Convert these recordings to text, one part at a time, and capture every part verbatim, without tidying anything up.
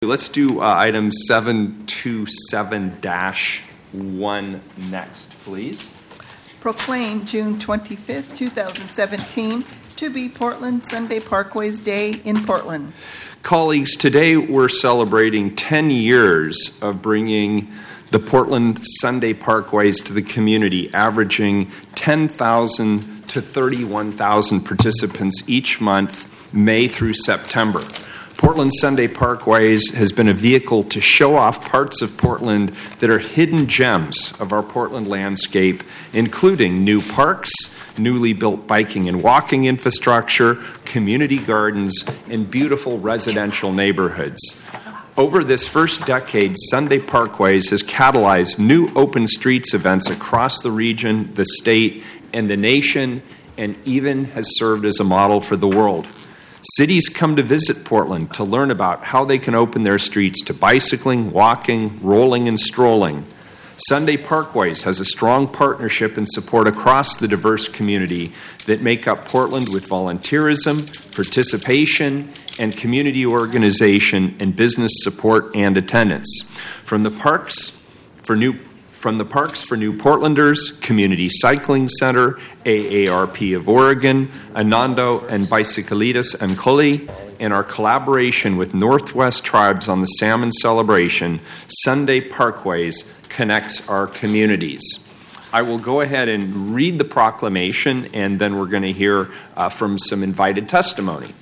Let's do uh, item seven two seven dash one next, please. Proclaim June twenty-fifth, twenty seventeen to be Portland Sunday Parkways Day in Portland. Colleagues, today we're celebrating ten years of bringing the Portland Sunday Parkways to the community, averaging ten thousand to thirty-one thousand participants each month, May through September. Portland Sunday Parkways has been a vehicle to show off parts of Portland that are hidden gems of our Portland landscape, including new parks, newly built biking and walking infrastructure, community gardens, and beautiful residential neighborhoods. Over this first decade, Sunday Parkways has catalyzed new open streets events across the region, the state, and the nation, and even has served as a model for the world. Cities come to visit Portland to learn about how they can open their streets to bicycling, walking, rolling, and strolling. Sunday Parkways has a strong partnership and support across the diverse community that make up Portland with volunteerism, participation, and community organization and business support and attendance. From the parks for new From the Parks for New Portlanders, Community Cycling Center, A A R P of Oregon, Anando and Bicicletas and Coli, and our collaboration with Northwest Tribes on the Salmon Celebration, Sunday Parkways connects our communities. I will go ahead and read the proclamation, and then we're going to hear uh, from some invited testimony.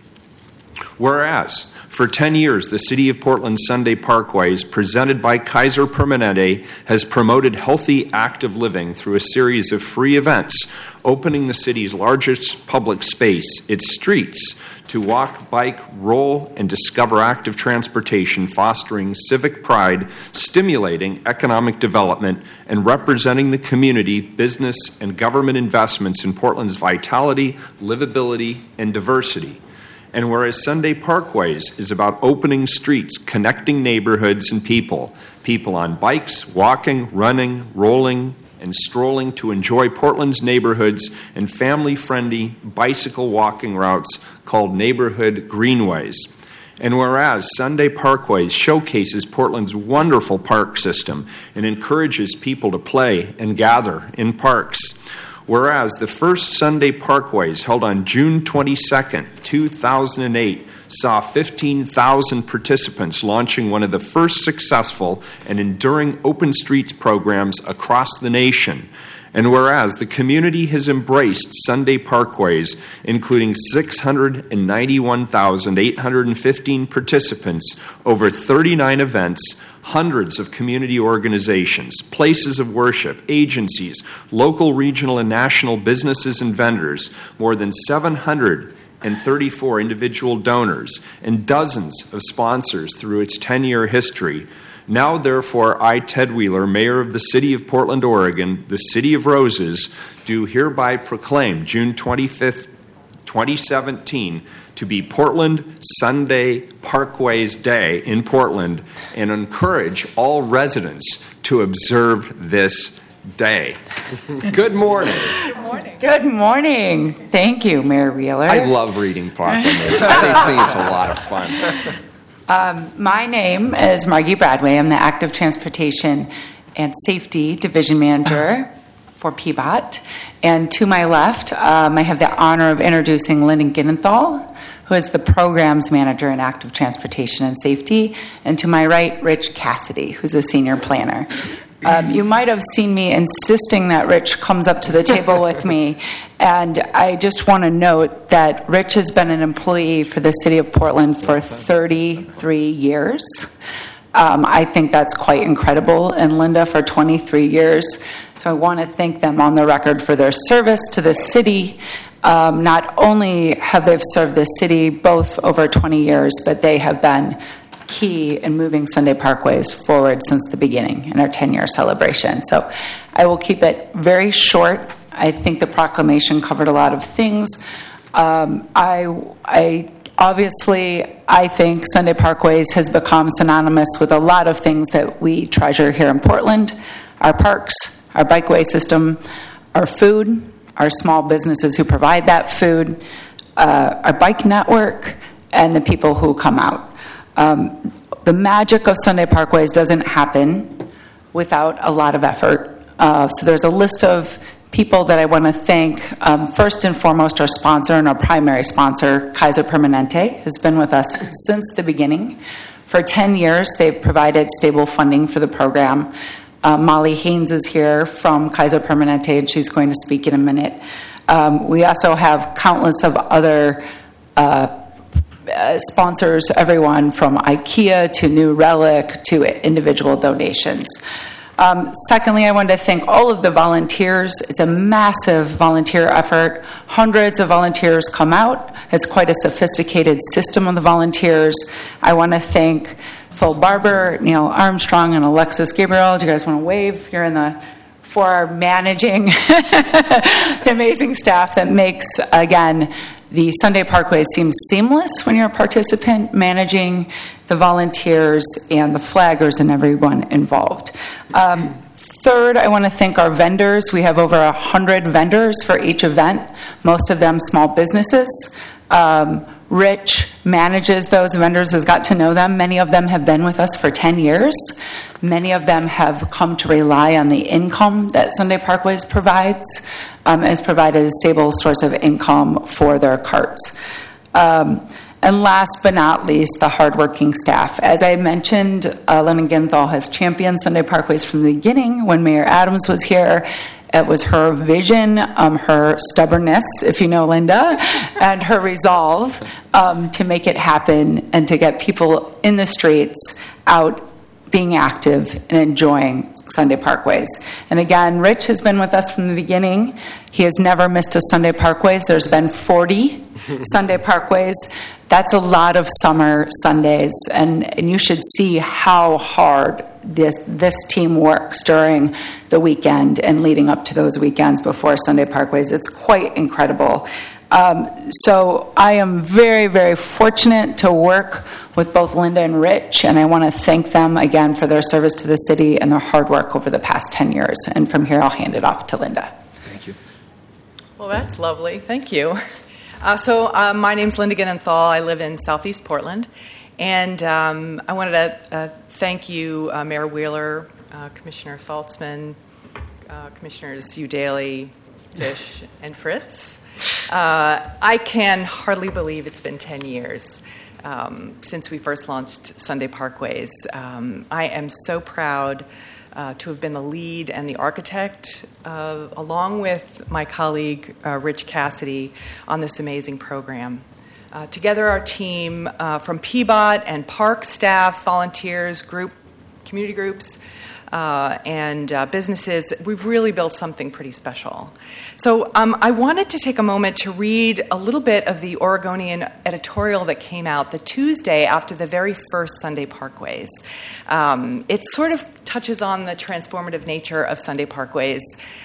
Whereas, for ten years, the City of Portland Sunday Parkways, presented by Kaiser Permanente, has promoted healthy, active living through a series of free events, opening the city's largest public space, its streets, to walk, bike, roll, and discover active transportation, fostering civic pride, stimulating economic development, and representing the community, business, and government investments in Portland's vitality, livability, and diversity. And whereas Sunday Parkways is about opening streets, connecting neighborhoods and people, people on bikes, walking, running, rolling, and strolling to enjoy Portland's neighborhoods and family-friendly bicycle walking routes called neighborhood greenways. And whereas Sunday Parkways showcases Portland's wonderful park system and encourages people to play and gather in parks. Whereas the first Sunday Parkways, held on June twenty-second, two thousand eight, saw fifteen thousand participants, launching one of the first successful and enduring open streets programs across the nation. And whereas the community has embraced Sunday Parkways, including six hundred ninety-one thousand eight hundred fifteen participants over thirty-nine events, hundreds of community organizations, places of worship, agencies, local, regional, and national businesses and vendors, more than seven hundred thirty-four individual donors, and dozens of sponsors through its ten-year history. Now, therefore, I, Ted Wheeler, Mayor of the City of Portland, Oregon, the City of Roses, do hereby proclaim June twenty-fifth, twenty seventeen to be Portland Sunday Parkways Day in Portland, and encourage all residents to observe this day. Good morning. Good morning. Good morning. Thank you, Mayor Wheeler. I love reading proclamations. I think it's a lot of fun. Um, my name is Margie Bradway. I'm the Active Transportation and Safety Division Manager for P B O T. And to my left, um, I have the honor of introducing Lyndon Ginenthal, who is the Programs Manager in Active Transportation and Safety. And to my right, Rich Cassidy, who's a Senior Planner. Um, you might have seen me insisting that Rich comes up to the table with me. And I just want to note that Rich has been an employee for the City of Portland for thirty-three years. Um, I think that's quite incredible. And Linda for twenty-three years. So I want to thank them on the record for their service to the city. Um, not only have they served the city both over twenty years, but they have been key in moving Sunday Parkways forward since the beginning in our ten-year celebration. So I will keep it very short. I think the proclamation covered a lot of things. Um, I, I obviously, I think Sunday Parkways has become synonymous with a lot of things that we treasure here in Portland: our parks, our bikeway system, our food, our small businesses who provide that food, uh, our bike network, and the people who come out. Um, the magic of Sunday Parkways doesn't happen without a lot of effort. Uh, so there's a list of people that I want to thank. Um, first and foremost, our sponsor and our primary sponsor, Kaiser Permanente, has been with us since the beginning. For ten years, they've provided stable funding for the program. Uh, Molly Haynes is here from Kaiser Permanente, and she's going to speak in a minute. Um, we also have countless of other uh, uh, sponsors, everyone from IKEA to New Relic to individual donations. Um, secondly, I wanted to thank all of the volunteers. It's a massive volunteer effort. Hundreds of volunteers come out. It's quite a sophisticated system of the volunteers. I want to thank Phil Barber, Neil Armstrong, and Alexis Gabriel. Do you guys want to wave? You're in the for our managing the amazing staff that makes, again, the Sunday Parkways seem seamless when you're a participant, managing the volunteers and the flaggers and everyone involved. Um, third, I want to thank our vendors. We have over one hundred vendors for each event, most of them small businesses. Um, Rich manages those vendors, has got to know them. Many of them have been with us for ten years. Many of them have come to rely on the income that Sunday Parkways provides, um, has provided a stable source of income for their carts. Um, and last but not least, the hardworking staff. As I mentioned, uh, Linda Ginthal has championed Sunday Parkways from the beginning. When Mayor Adams was here, it was her vision, um, her stubbornness, if you know Linda, and her resolve um, to make it happen and to get people in the streets out being active and enjoying Sunday Parkways. And again, Rich has been with us from the beginning. He has never missed a Sunday Parkways. There's been forty Sunday Parkways. That's a lot of summer Sundays, and, and you should see how hard this this team works during the weekend and leading up to those weekends before Sunday Parkways. It's quite incredible. Um, so I am very, very fortunate to work with both Linda and Rich, and I want to thank them again for their service to the city and their hard work over the past ten years. And from here, I'll hand it off to Linda. Thank you. Well, that's lovely. Thank you. Uh, so uh, my name's Linda Ginthal. I live in Southeast Portland. And um, I wanted to uh, thank you, uh, Mayor Wheeler, uh, Commissioner Saltzman, uh, Commissioners Udaly, Fish, and Fritz. Uh, I can hardly believe it's been ten years um, since we first launched Sunday Parkways. Um, I am so proud uh, to have been the lead and the architect, uh, along with my colleague uh, Rich Cassidy, on this amazing program. Uh, together, our team uh, from P B O T and park staff, volunteers, group, community groups, uh, and uh, businesses, we've really built something pretty special. So um, I wanted to take a moment to read a little bit of the Oregonian editorial that came out the Tuesday after the very first Sunday Parkways. Um, it sort of touches on the transformative nature of Sunday Parkways.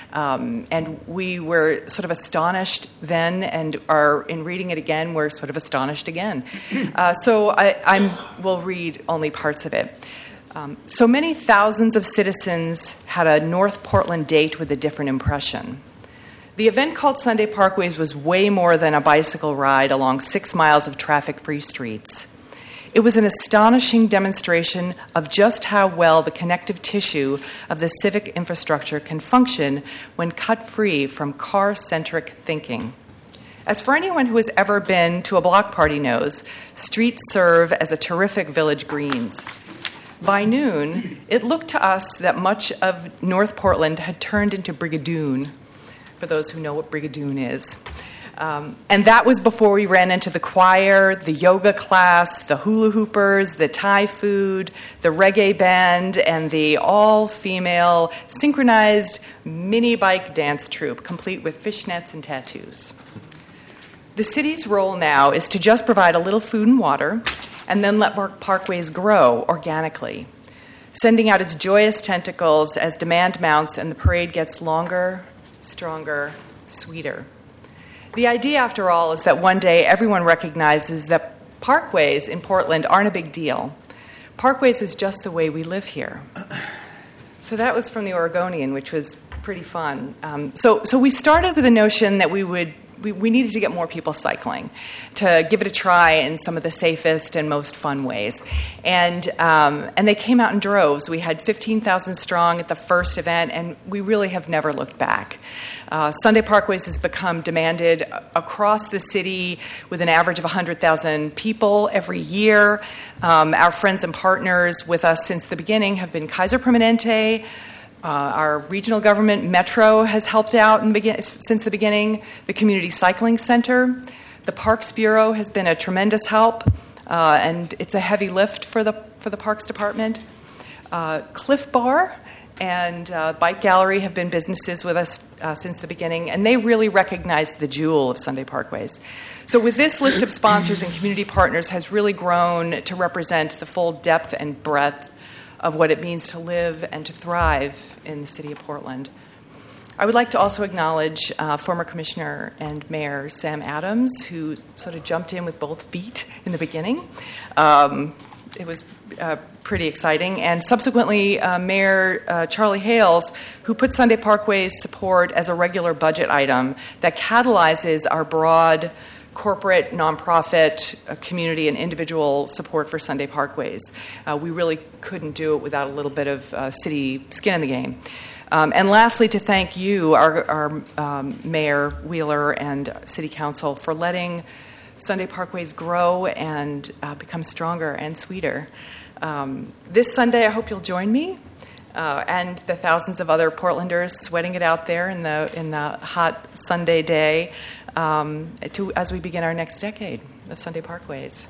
Um, and we were sort of astonished then, and are in reading it again, we're sort of astonished again. Uh, so I I'm, will read only parts of it. Um, so many thousands of citizens had a North Portland date with a different impression. The event called Sunday Parkways was way more than a bicycle ride along six miles of traffic-free streets. It was an astonishing demonstration of just how well the connective tissue of the civic infrastructure can function when cut free from car-centric thinking. As for anyone who has ever been to a block party knows, streets serve as a terrific village greens. By noon, it looked to us that much of North Portland had turned into Brigadoon, for those who know what Brigadoon is. Um, and that was before we ran into the choir, the yoga class, the hula hoopers, the Thai food, the reggae band, and the all-female synchronized mini bike dance troupe, complete with fishnets and tattoos. The city's role now is to just provide a little food and water and then let Parkways grow organically, sending out its joyous tentacles as demand mounts and the parade gets longer, stronger, sweeter. The idea, after all, is that one day everyone recognizes that parkways in Portland aren't a big deal. Parkways is just the way we live here. So that was from the Oregonian, which was pretty fun. Um, so, so we started with the notion that we would we, we needed to get more people cycling, to give it a try in some of the safest and most fun ways. And um, and they came out in droves. We had fifteen thousand strong at the first event, and we really have never looked back. Uh, Sunday Parkways has become demanded across the city with an average of one hundred thousand people every year. Um, our friends and partners with us since the beginning have been Kaiser Permanente. Uh, our regional government, Metro, has helped out in begin- since the beginning. The Community Cycling Center. The Parks Bureau has been a tremendous help, uh, and it's a heavy lift for the for the Parks Department. Uh, Cliff Bar and uh, Bike Gallery have been businesses with us uh, since the beginning, and they really recognize the jewel of Sunday Parkways. So with this list of sponsors and community partners has really grown to represent the full depth and breadth of what it means to live and to thrive in the city of Portland. I would like to also acknowledge uh, former Commissioner and Mayor Sam Adams, who sort of jumped in with both feet in the beginning. Um, it was uh, pretty exciting. And subsequently, uh, Mayor uh, Charlie Hales, who put Sunday Parkways support as a regular budget item that catalyzes our broad corporate, nonprofit, uh, community, and individual support for Sunday Parkways. Uh, we really couldn't do it without a little bit of uh, city skin in the game. Um, and lastly, to thank you, our, our um, Mayor Wheeler and City Council, for letting Sunday Parkways grow and uh, become stronger and sweeter. Um, this Sunday, I hope you'll join me uh, and the thousands of other Portlanders sweating it out there in the in the hot Sunday day um, to as we begin our next decade of Sunday Parkways.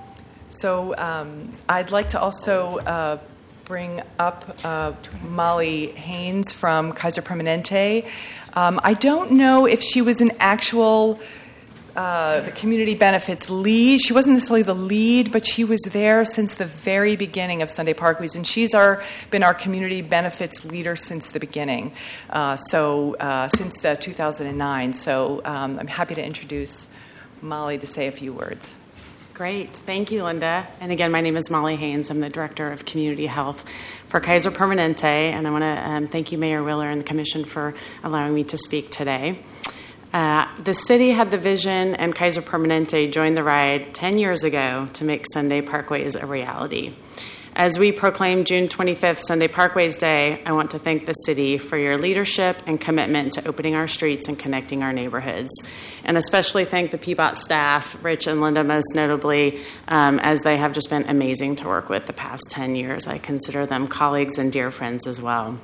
So um, I'd like to also uh, bring up uh, Molly Haynes from Kaiser Permanente. Um, I don't know if she was an actual uh, the community benefits lead. She wasn't necessarily the lead, but she was there since the very beginning of Sunday Parkways, and she's our been our community benefits leader since the beginning. Uh, so uh, since uh, two thousand nine. So um, I'm happy to introduce Molly to say a few words. Great. Thank you, Linda. And again, my name is Molly Haynes. I'm the Director of Community Health for Kaiser Permanente, and I want to um, thank you, Mayor Wheeler, and the Commission for allowing me to speak today. Uh, the city had the vision, and Kaiser Permanente joined the ride ten years ago to make Sunday Parkways a reality. As we proclaim June twenty-fifth, Sunday Parkways Day, I want to thank the city for your leadership and commitment to opening our streets and connecting our neighborhoods. And especially thank the P B O T staff, Rich and Linda most notably, um, as they have just been amazing to work with the past ten years. I consider them colleagues and dear friends as well.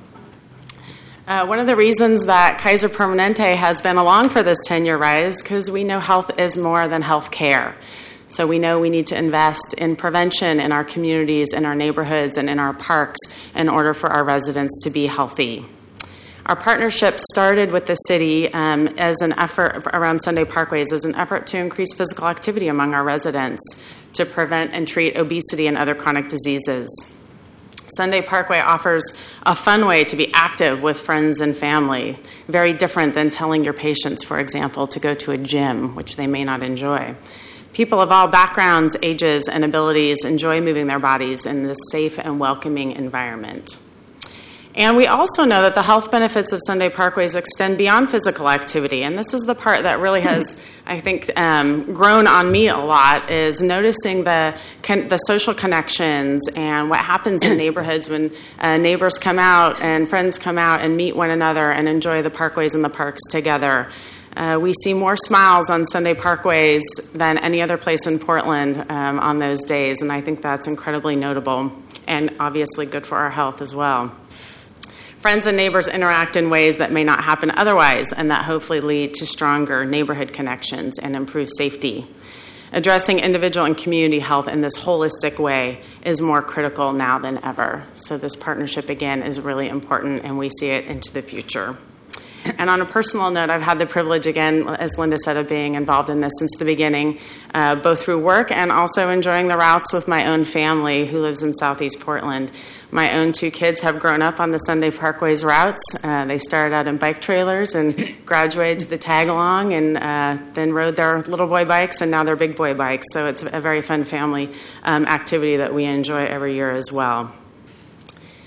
Uh, one of the reasons that Kaiser Permanente has been along for this ten-year ride is because we know health is more than health care. So we know we need to invest in prevention in our communities, in our neighborhoods, and in our parks in order for our residents to be healthy. Our partnership started with the city um, as an effort around Sunday Parkways as an effort to increase physical activity among our residents to prevent and treat obesity and other chronic diseases. Sunday Parkway offers a fun way to be active with friends and family, very different than telling your patients, for example, to go to a gym, which they may not enjoy. People of all backgrounds, ages, and abilities enjoy moving their bodies in this safe and welcoming environment. And we also know that the health benefits of Sunday Parkways extend beyond physical activity. And this is the part that really has, I think, um, grown on me a lot, is noticing the con- the social connections and what happens in neighborhoods when uh, neighbors come out and friends come out and meet one another and enjoy the parkways and the parks together. Uh, we see more smiles on Sunday Parkways than any other place in Portland um, on those days, and I think that's incredibly notable and obviously good for our health as well. Friends and neighbors interact in ways that may not happen otherwise, and that hopefully lead to stronger neighborhood connections and improved safety. Addressing individual and community health in this holistic way is more critical now than ever. So this partnership, again, is really important, and we see it into the future. And on a personal note, I've had the privilege, again, as Linda said, of being involved in this since the beginning, uh, both through work and also enjoying the routes with my own family who lives in Southeast Portland. My own two kids have grown up on the Sunday Parkways routes. Uh, they started out in bike trailers and graduated to the tag-along and uh, then rode their little boy bikes, and now they're big boy bikes. So it's a very fun family um, activity that we enjoy every year as well.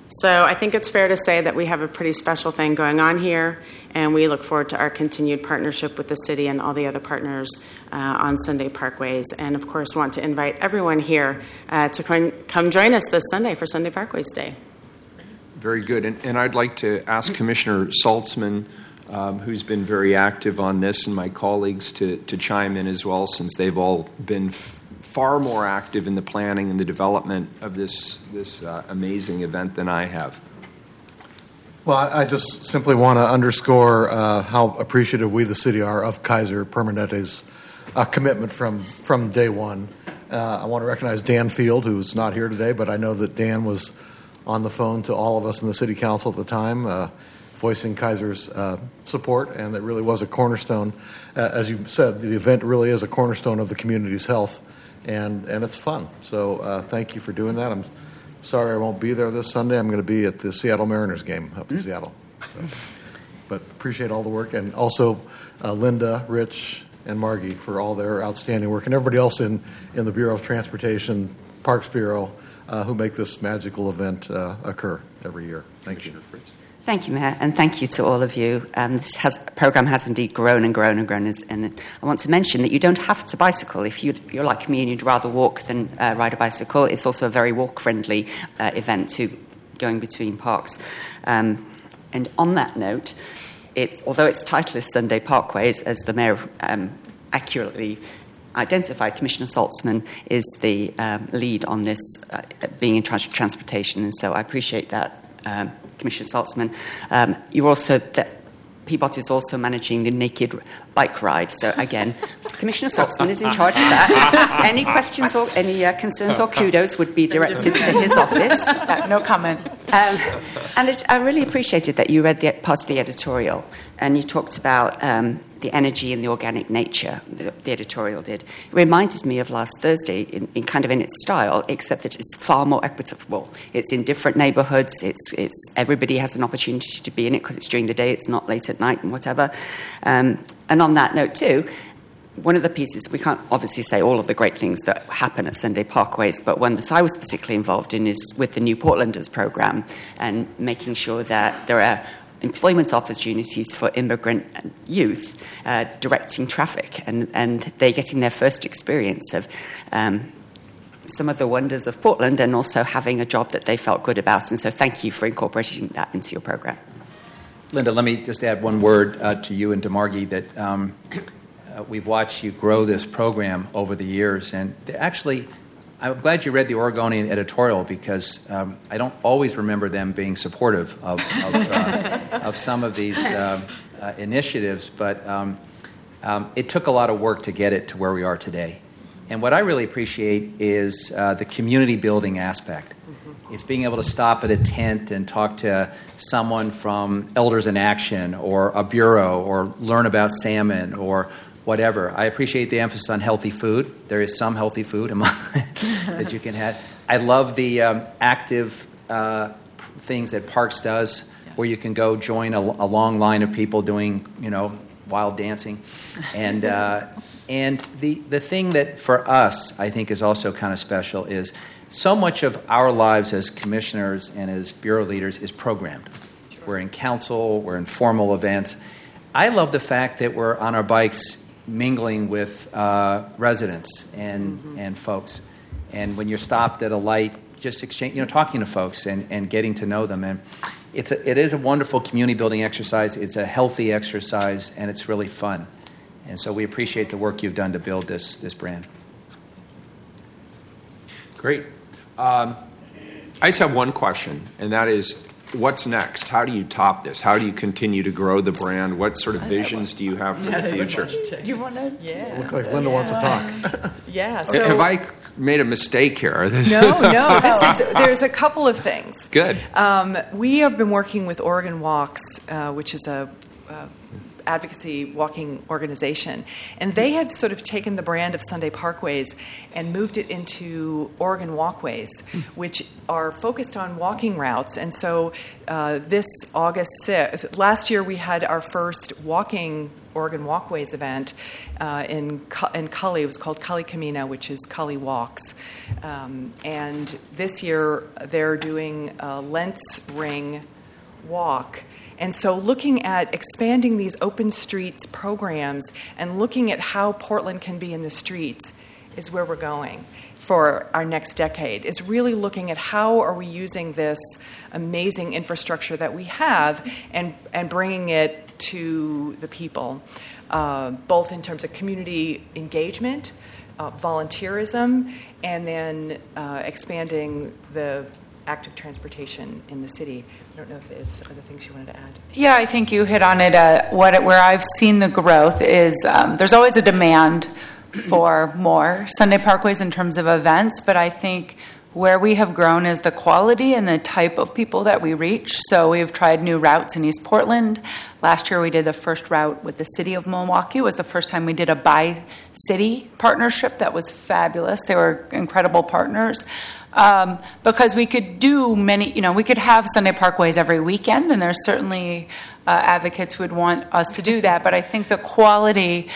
So I think it's fair to say that we have a pretty special thing going on here, and we look forward to our continued partnership with the city and all the other partners uh, on Sunday Parkways, and of course want to invite everyone here uh, to come, come join us this Sunday for Sunday Parkways Day. Very good. And, and I'd like to ask Commissioner Saltzman, um, who's been very active on this, and my colleagues to, to chime in as well, since they've all been f- far more active in the planning and the development of this, this uh, amazing event than I have. Well, I, I just simply want to underscore uh, how appreciative we, the city, are of Kaiser Permanente's uh, commitment from, from day one. Uh, I want to recognize Dan Field, who's not here today, but I know that Dan was on the phone to all of us in the city council at the time, uh, voicing Kaiser's uh, support, and that really was a cornerstone. Uh, as you said, the event really is a cornerstone of the community's health, and, and it's fun. So uh, thank you for doing that. I'm sorry I won't be there this Sunday. I'm going to be at the Seattle Mariners game up in mm-hmm. Seattle. So, but appreciate all the work, and also uh, Linda, Rich, and Margie for all their outstanding work, and everybody else in, in the Bureau of Transportation, Parks Bureau, uh, who make this magical event uh, occur every year. Thank you. Thank you, Mayor, and thank you to all of you. Um, this has, program has indeed grown and grown and grown, and I want to mention that you don't have to bicycle. If you, you're like me and you'd rather walk than uh, ride a bicycle, it's also a very walk-friendly uh, event to going between parks. Um, and on that note, it's, although its title is Sunday Parkways, as the Mayor um, accurately identified, Commissioner Saltzman is the um, lead on this, uh, being in charge of transportation, and so I appreciate that, um, Commissioner Saltzman. Um, you're also that Peabody is also managing the naked bike ride. So again, Commissioner Saltzman is in charge of that. Any questions or any uh, concerns or kudos would be directed to his office. Uh, no comment. Um, and it, I really appreciated that you read the part of the editorial, and you talked about um, the energy and the organic nature. The, the editorial did. It reminded me of last Thursday, in, in kind of in its style, except that it's far more equitable. It's in different neighbourhoods. It's it's everybody has an opportunity to be in it because it's during the day. It's not late at night and whatever. Um, and on that note too, one of the pieces, we can't obviously say all of the great things that happen at Sunday Parkways, but one that I was particularly involved in is with the New Portlanders program and making sure that there are employment opportunities for immigrant youth, uh, directing traffic, and, and they're getting their first experience of um, some of the wonders of Portland and also having a job that they felt good about. And so thank you for incorporating that into your program. Linda, let me just add one word uh, to you and to Margie that um, uh, we've watched you grow this program over the years. And actually, I'm glad you read the Oregonian editorial because um, I don't always remember them being supportive of, of, uh, of some of these uh, uh, initiatives, but um, um, it took a lot of work to get it to where we are today. And what I really appreciate is uh, the community building aspect. Mm-hmm. It's being able to stop at a tent and talk to someone from Elders in Action or a bureau or learn about salmon or whatever. I appreciate the emphasis on healthy food. There is some healthy food that you can have. I love the um, active uh, things that Parks does, yeah. where you can go join a, a long line of people doing, you know, wild dancing. And uh, and the, the thing that for us, I think, is also kind of special is so much of our lives as commissioners and as bureau leaders is programmed. Sure. We're in council, we're in formal events. I love the fact that we're on our bikes mingling with uh, residents and mm-hmm. and folks, and when you're stopped at a light, just exchange, you know, talking to folks and, and getting to know them, and it's a, it is a wonderful community building exercise. It's a healthy exercise, and it's really fun, and so we appreciate the work you've done to build this this brand. Great. Um, I just have one question, and that is, what's next? How do you top this? How do you continue to grow the brand? What sort of visions do you have for the future? Do you want to? Yeah. Look like Linda yeah. wants to talk. Yeah. So, have I made a mistake here? This no, no. This is, there's a couple of things. Good. Um, we have been working with Oregon Walks, uh, which is a uh, advocacy walking organization, and they have sort of taken the brand of Sunday Parkways and moved it into Oregon Walkways, which are focused on walking routes. And so uh, this August sixth, last year we had our first walking Oregon Walkways event uh, in in Cully. It was called Cully Camino, which is Cully Walks. Um, and this year they're doing a Lentz Ring walk. And so looking at expanding these open streets programs and looking at how Portland can be in the streets is where we're going for our next decade, is really looking at how are we using this amazing infrastructure that we have and, and bringing it to the people, uh, both in terms of community engagement, uh, volunteerism, and then uh, expanding the active transportation in the city. I don't know if there's other things you wanted to add. Yeah, I think you hit on it. Uh, what it, where I've seen the growth is um, there's always a demand for more Sunday Parkways in terms of events, but I think where we have grown is the quality and the type of people that we reach. So we've tried new routes in East Portland. Last year we did the first route with the city of Milwaukee. It was the first time we did a bi-city partnership. That was fabulous. They were incredible partners. Um, because we could do many, you know, we could have Sunday Parkways every weekend, and there's certainly uh, advocates who would want us to do that. But I think the quality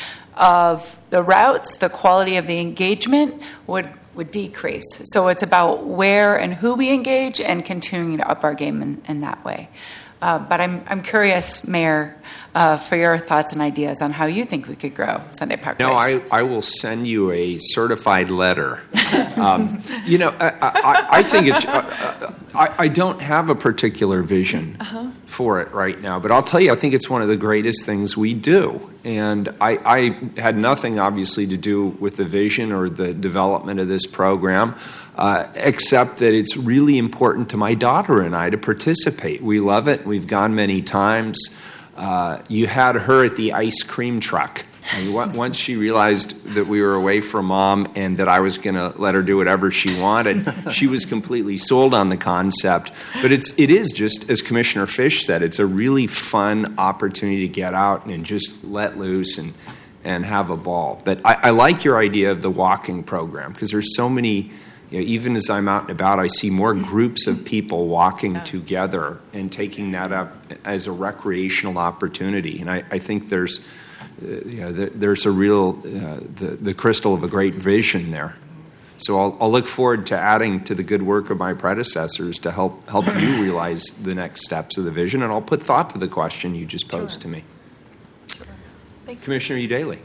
of the routes, the quality of the engagement would would decrease. So it's about where and who we engage and continuing to up our game in, in that way. Uh, but I'm I'm curious, Mayor, uh, for your thoughts and ideas on how you think we could grow Sunday Parkways. No, I, I will send you a certified letter. Um, you know, I, I, I think it's. Uh, I, I don't have a particular vision uh-huh. for it right now, but I'll tell you, I think it's one of the greatest things we do. And I, I had nothing, obviously, to do with the vision or the development of this program, uh, except that it's really important to my daughter and I to participate. We love it. We've gone many times. Uh, you had her at the ice cream truck. And once she realized that we were away from Mom and that I was going to let her do whatever she wanted, she was completely sold on the concept. But it's it is just, as Commissioner Fish said, it's a really fun opportunity to get out and just let loose and and have a ball. But I, I like your idea of the walking program, because there's so many. You know, even as I'm out and about, I see more groups of people walking together and taking that up as a recreational opportunity. And I, I think there's. Uh, you know, the, there's a real, uh, the, the crystal of a great vision there. So I'll, I'll look forward to adding to the good work of my predecessors to help help you realize the next steps of the vision, and I'll put thought to the question you just posed sure. to me. Sure. Thank you. Commissioner Udaley.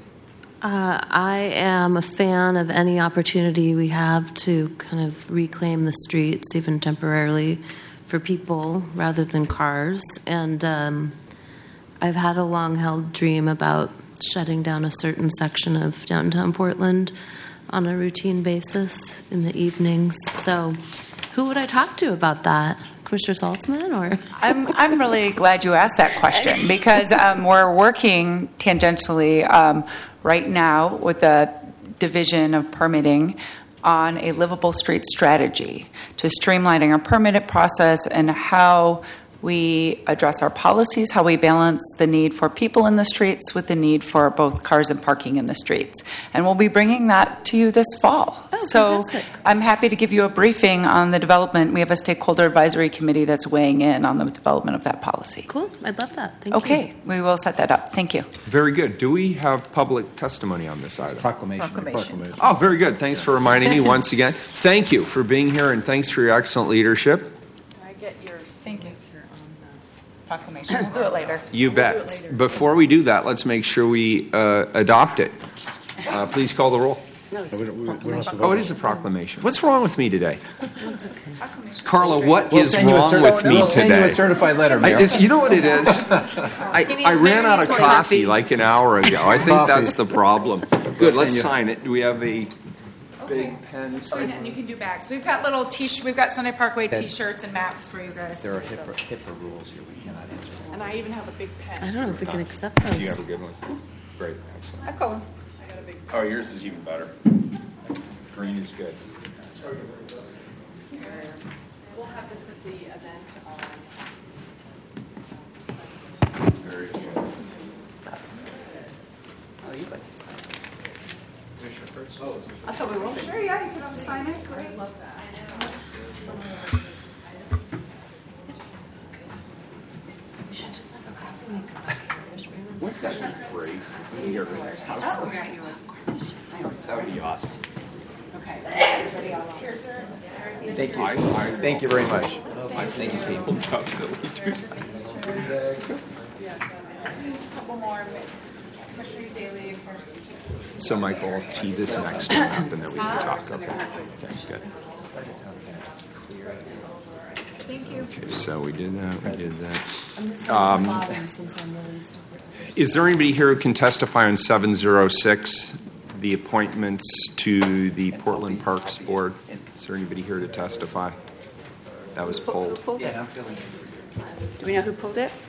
Uh, I am a fan of any opportunity we have to kind of reclaim the streets, even temporarily, for people rather than cars. And um, I've had a long-held dream about shutting down a certain section of downtown Portland on a routine basis in the evenings. So who would I talk to about that? Commissioner Saltzman? Or I'm I'm really glad you asked that question, because um, we're working tangentially um, right now with the Division of Permitting on a livable street strategy to streamlining our permit process and how we address our policies, how we balance the need for people in the streets with the need for both cars and parking in the streets. And we'll be bringing that to you this fall. Oh, so fantastic. I'm happy to give you a briefing on the development. We have a stakeholder advisory committee that's weighing in on the development of that policy. Cool. I'd love that. Thank okay, you. Okay, we will set that up. Thank you. Very good. Do we have public testimony on this item? Proclamation. Proclamation. Oh, very good. Thanks for reminding me once again. Thank you for being here, and thanks for your excellent leadership. Can I get your Thank you. signature on the Proclamation. We'll do it later. You We'll bet. do it later. Before we do that, let's make sure we uh, adopt it. Uh, please call the roll. No, we don't- we- we don't have to vote Oh, on it is a proclamation. What's wrong with me today? That's okay. Carla, what We'll is send you a wrong certi- with me we'll send you a today? certified letter, I, Mayor. it's- you know what it is? I, Maybe- I ran maybe out of it's more coffee coffee. like an hour ago. I think Coffee. that's the problem. Good, let's you- sign it. Do we have a big pen? Oh, and you can do bags. We've got little t we've got Sunday Parkway T-shirts and maps for you guys. There are HIPAA, HIPAA rules here. We cannot answer. And I even have a big pen. I don't know if we can accept Do you have a those. good one? Great, excellent. I call Oh, yours is even better. Green is good. We'll have this at the event on. Very good. Oh, you got to sign it. Commissioner Fritz? I thought we were. Sure, yeah, you can all sign it. Great. We should just have a coffee maker back here. Just bring them. celebrate. That would be awesome. Thank you. I, I, Thank you very much. Thank you, team. We'll definitely do that. So, Michael, I'll tee this next one up, and then we can talk. Okay. Okay, good. Thank you. Okay, so we did that. We did that. Um, is there anybody here who can testify on seven oh six, the appointments to the Portland Parks Board? Is there anybody here to testify? That was Who pulled. pulled it? Do we know who pulled it?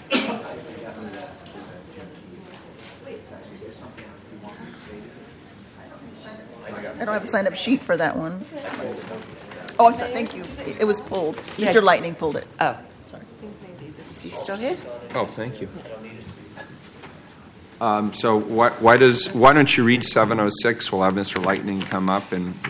I don't have a sign-up sheet for that one. Oh, I'm sorry. Thank you. It it was pulled. Mister Lightning pulled it. Oh, Sorry. is he still here? Oh, thank you. Um, so why, why does why don't you read seven oh six? We'll have Mister Lightning come up and